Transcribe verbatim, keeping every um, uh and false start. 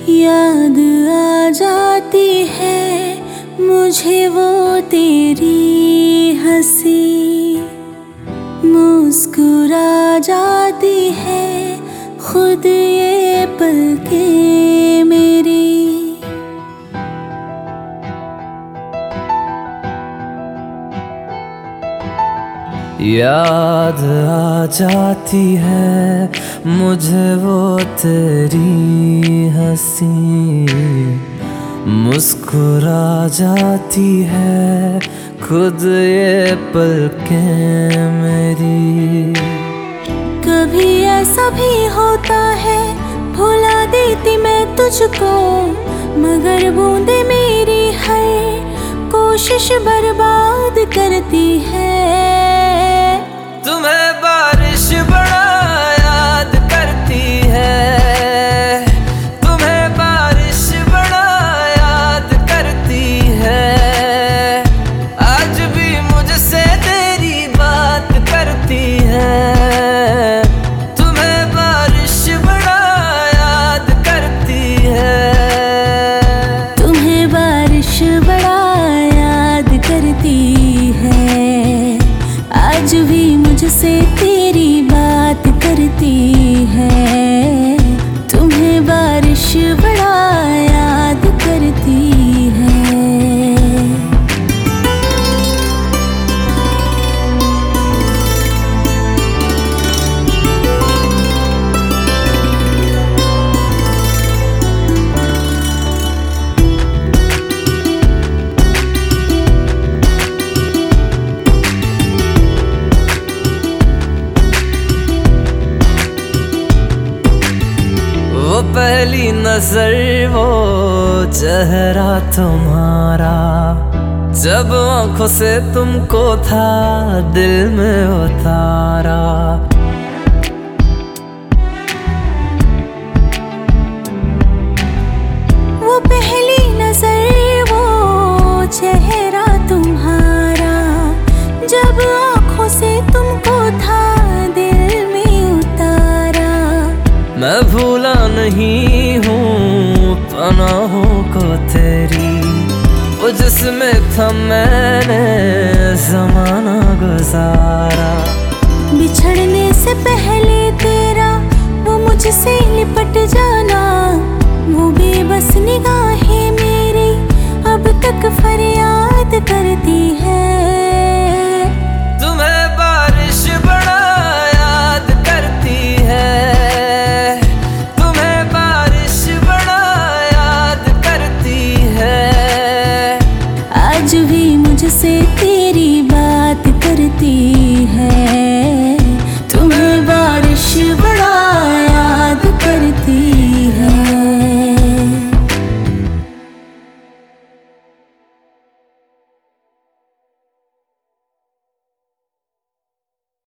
याद आ जाती है मुझे वो तेरी हंसी, मुस्कुरा जाती है खुद ये पलकें मेरी। याद आ जाती है मुझे वो तेरी हंसी, मुस्कुरा जाती है खुद ये पलकें मेरी। कभी ऐसा भी होता है भुला देती मैं तुझको, मगर बूंदे मेरी हर कोशिश बर्बाद करती है। तुम्हें बारिश बड़ा याद करती है, तुम्हें बारिश बड़ा याद करती है, आज भी मुझसे तेरी बात करती है। तुम्हें बारिश बड़ा याद करती है, तुम्हें बारिश बड़ा याद करती है, आज भी मुझसे तेरी बात करती है। तुम्हें बारिश बड़ा याद करती है। पहली नजर वो चेहरा तुम्हारा, जब आंखों से तुमको था दिल में उतारा। वो पहली नजर वो चेहरा तुम्हारा, जब आंखों से तुमको था दिल में उतारा। मैं भूला नहीं हूँ पनाहों को तेरी, वो जिसमें था मैंने ज़माना गुजारा। बिछड़ने से पहले तेरा वो मुझसे लिपट जाना, वो बेबस निगाहें मेरी अब तक फरियाद करती है। तुम्हें बारिश बड़ा याद करती है, तुम्हें बारिश बड़ा याद करती है, आज भी मुझसे तेरी